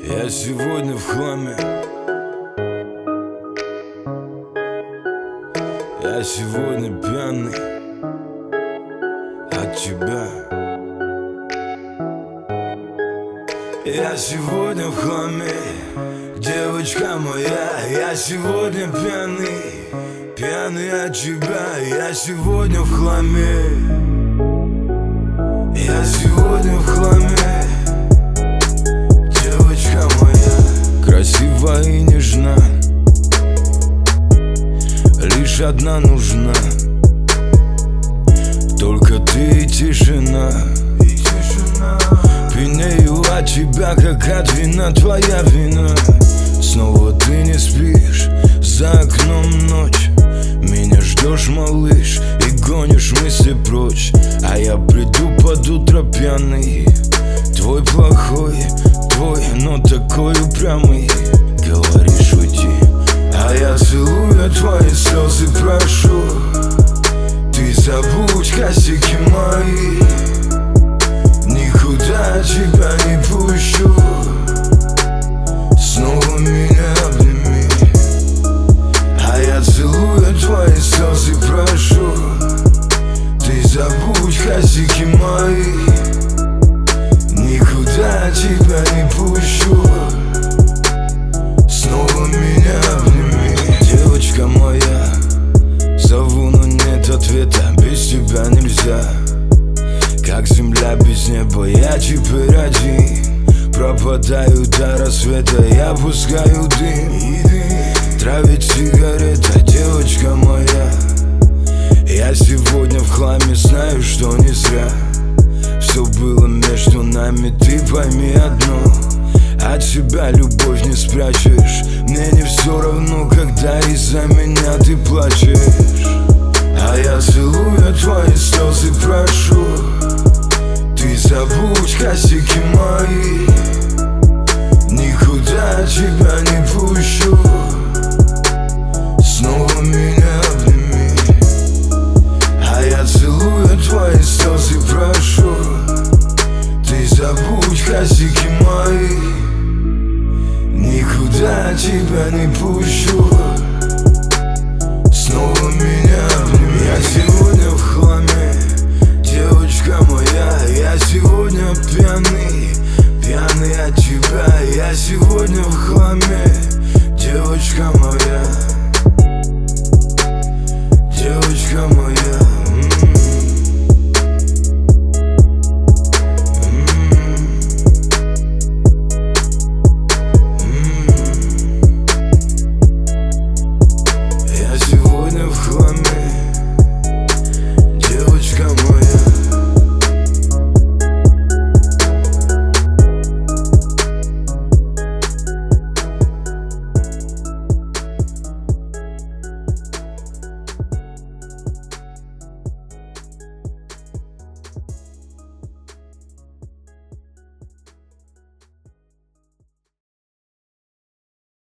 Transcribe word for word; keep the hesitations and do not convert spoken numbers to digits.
Я сегодня в хламе. Я сегодня пьяный от тебя. Я сегодня в хламе, девочка моя. Я сегодня пьяный, пьяный от тебя. Я сегодня в хламе. Я сегодня в хламе, девочка моя. Красива и нежна, лишь одна нужна, только ты и тишина. Пьянею от тебя, как от вина, твоя вина. Снова ты не спишь, за окном ночь. Меня ждешь, малыш, и гонишь мысли прочь. А я приду под утро пьяный, твой плохой, твой, но такой упрямый. Говоришь уйти, а я целую твои слезы, прошу. Ты забудь косяки мои, никуда тебя не пущу. Снова меня обними, а я целую твои слезы, прошу. Ты забудь косяки мои, никуда тебя не пущу. Снова меня обними, девочка моя. Зову, но нет ответа, без тебя нельзя. Как земля без неба, я теперь один. Пропадаю до рассвета, я пускаю дым. Травит сигарета, девочка моя. Я сегодня в хламе, знаю, что не зря. Все было между нами, ты пойми одно: от себя любовь не спрячешь. Мне не все равно, когда из-за меня ты плачешь. А я целую твои слезы, прошу. Ты забудь косяки мои, никуда тебя не пущу. Снова меня обними, а я целую твои слезы, прошу. Ты забудь косяки мои, никуда тебя не пущу. Снова меня обними. Я сегодня в хламе, девочка моя. Я сегодня пьяный, пьяный от тебя. Я сегодня в хламе.